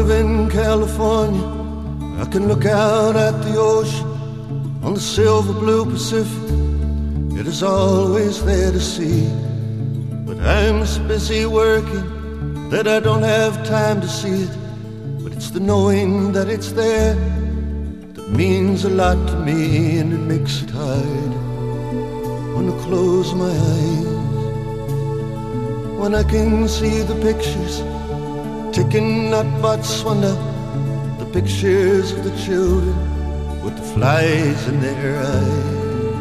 live in California, I can look out at the ocean on the silver blue Pacific. It is always there to see, but I'm so busy working that I don't have time to see it. But it's the knowing that it's there that means a lot to me, and it makes it hard when I close my eyes, when I can see the pictures ticking at Botswana, the pictures of the children with the flies in their eyes.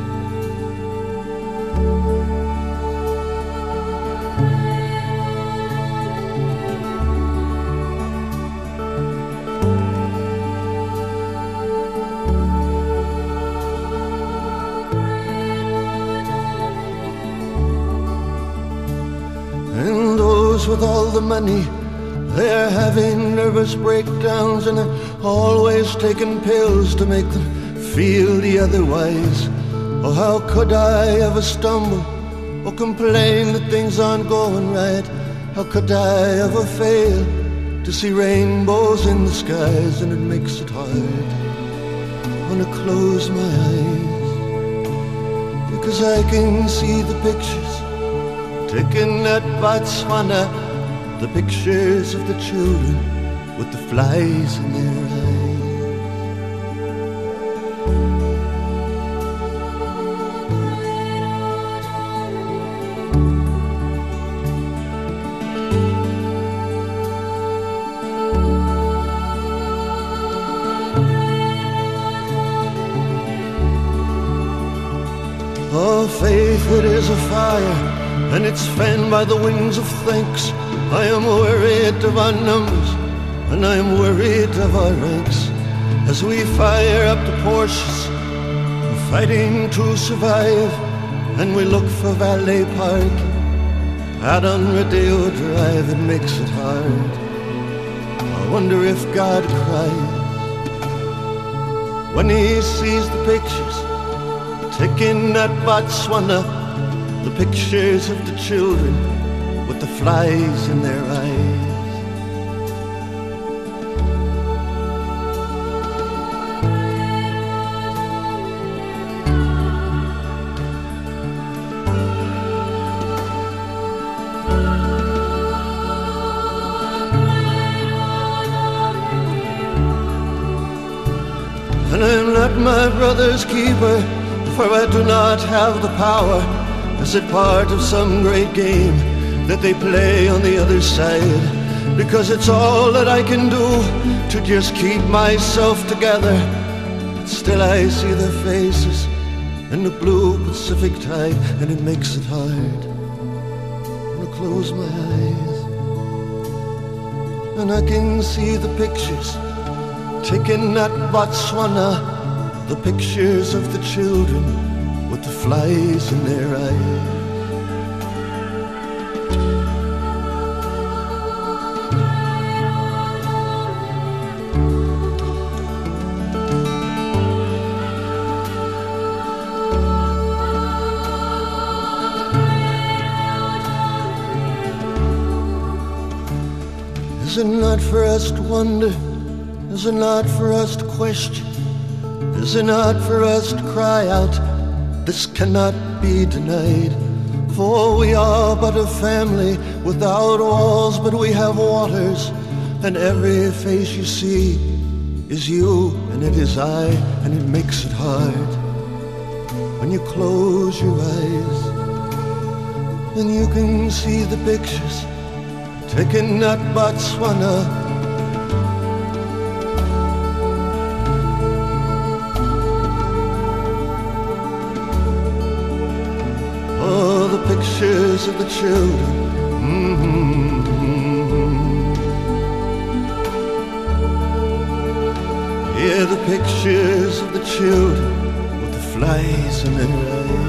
And those with all the money, they're having nervous breakdowns, and they're always taking pills to make them feel the otherwise. Oh, how could I ever stumble or complain that things aren't going right? How could I ever fail to see rainbows in the skies? And it makes it hard when I close my eyes, because I can see the pictures taken at Botswana, the pictures of the children with the flies in their eyes. Oh, faith, it is a fire, and it's fanned by the wings of thanks. I am worried of our numbers, and I am worried of our ranks, as we fire up the Porsches, we're fighting to survive, and we look for valet park out on Rodeo Drive. It makes it hard. I wonder if God cries when he sees the pictures taken at Botswana, the pictures of the children with the flies in their eyes. And I'm not my brother's keeper, for I do not have the power. Is it part of some great game that they play on the other side? Because it's all that I can do to just keep myself together. But still I see their faces in the blue Pacific tide, and it makes it hard when I close my eyes, and I can see the pictures taken at Botswana, the pictures of the children with the flies in their eyes. Is it not for us to wonder? Is it not for us to question? Is it not for us to cry out, this cannot be denied? For we are but a family without walls, but we have waters, and every face you see is you, and it is I, and it makes it hard when you close your eyes, and you can see the pictures taken at Botswana. Oh, the pictures of the children. Yeah, the pictures of the children with the flies in their eyes.